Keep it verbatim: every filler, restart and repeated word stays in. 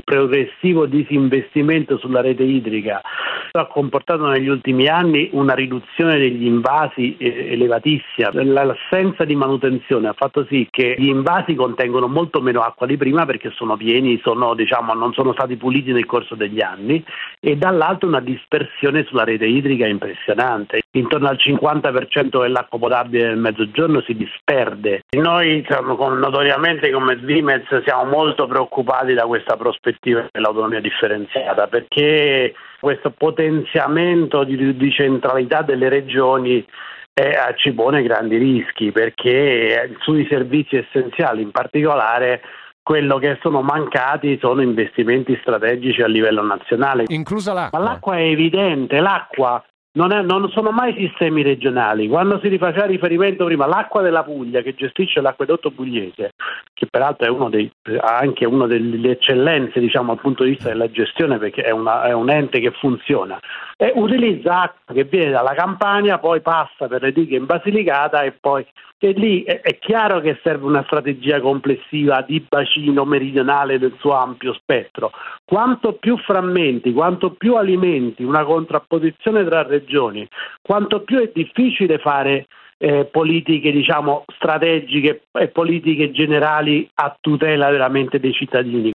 progressivo disinvestimento sulla rete idrica ha comportato negli ultimi anni una riduzione degli invasi elevatissima. L'assenza di manutenzione ha fatto sì che gli invasi contengono molto meno acqua di prima perché sono pieni, sono, diciamo, non sono stati puliti nel corso degli anni, e dall'altro una dispersione sulla rete idrica impressionante. Intorno al cinquanta per cento dell'acqua potabile del Mezzogiorno si disperde. Noi diciamo, notoriamente come Svimez siamo molto preoccupati da questa prospettiva dell'autonomia differenziata, perché questo potenziamento di, di centralità delle regioni eh, ci pone grandi rischi, perché sui servizi essenziali in particolare quello che sono mancati sono investimenti strategici a livello nazionale. Inclusa l'acqua. Ma l'acqua è evidente, l'acqua non, è, non sono mai sistemi regionali. Quando si rifaceva riferimento prima all'acqua della Puglia, che gestisce l'acquedotto pugliese, che peraltro è uno dei, ha anche una delle eccellenze, diciamo, dal punto di vista della gestione, perché è, una, è un ente che funziona, e utilizza acqua che viene dalla Campania, poi passa per le dighe in Basilicata e poi e lì è, è chiaro che serve una strategia complessiva di bacino meridionale del suo ampio spettro. Quanto più frammenti, quanto più alimenti una contrapposizione tra regioni, quanto più è difficile fare eh, politiche, diciamo, strategiche e politiche generali a tutela veramente dei cittadini.